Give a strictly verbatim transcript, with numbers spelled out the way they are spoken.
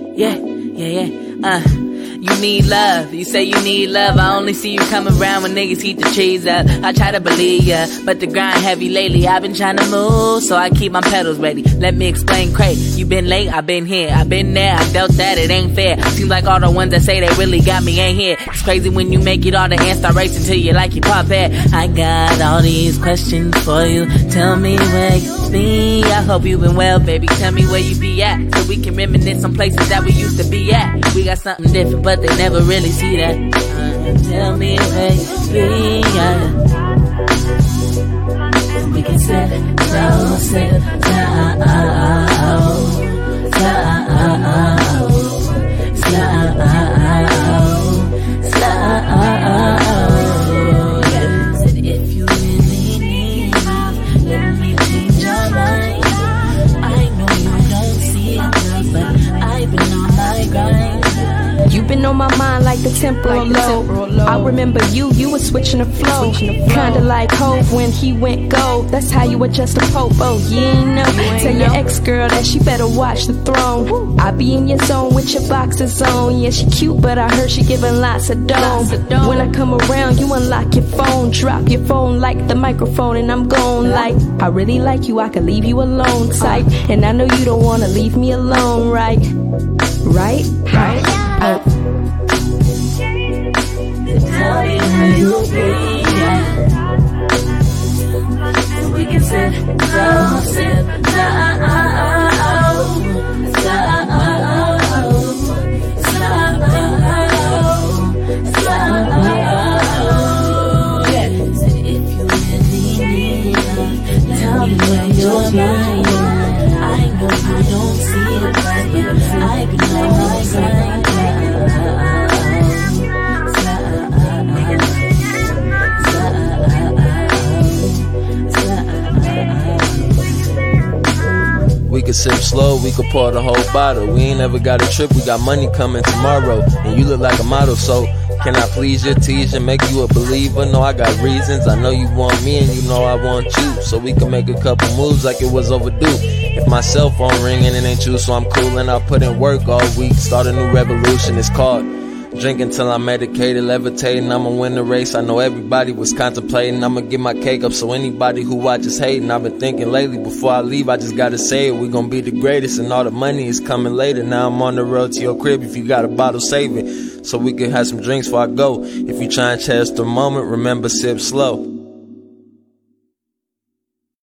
Yeah, yeah, yeah. Uh, you need love. You say you need love. I only see you come around when niggas heat the trees up. I try to believe ya, but the grind heavy lately. I've been trying to move, so I keep my pedals ready. Let me explain, Craig. You been late, I been here. I been there, I felt that, it ain't fair. Seems like all the ones that say they really got me ain't here. It's crazy when you make it all the ants start racing to you like you pop head. I got all these questions for you. Tell me where you be. I hope you been well, baby. Tell me where you be at, so we can reminisce some places that we used to be at. We got something different, but they never really see that. Uh, tell me where you be. Yeah. We can sit, slow, sit down, slow, slow. Said if you really need me, let me change your mind. I know you don't see it, but I've been on my grind. You've been on my mind like the temporal like low. low. I remember you, you were switching the flow. Switching the flow. Kinda like Hov when he went gold. That's how you adjust the popo. You ain't know. You ain't Tell know. Your ex-girl that she better watch the throne. Woo. I be in your zone with your boxers on. Yeah, she cute, but I heard she giving lots of dome. When I come around, you unlock your phone. Drop your phone like the microphone, and I'm gone like, I really like you, I could leave you alone type. And I know you don't wanna leave me alone, right? Right? Right? Uh, Tell me where you be, yeah. So we can sit, slow, sit down, slow, slow, yeah. Said if you really need me, tell me where you're lying. I know you don't see it, but I've been on my grind. We could sip slow, we could pour the whole bottle. We ain't never got a trip, we got money coming tomorrow. And you look like a model, so can I please you, tease you, make you a believer? No, I got reasons, I know you want me and you know I want you. So we can make a couple moves like it was overdue. If my cell phone ringing, it ain't you, so I'm cool and I put in work all week. Start a new revolution, it's called drinking till I'm medicated, levitating, I'ma win the race. I know everybody was contemplating, I'ma get my cake up. So anybody who watches hating, I've been thinking lately, before I leave, I just gotta say it. We gon' be the greatest and all the money is coming later. Now I'm on the road to your crib, if you got a bottle, save it, so we can have some drinks before I go. If you try and cherish the moment, remember, sip slow.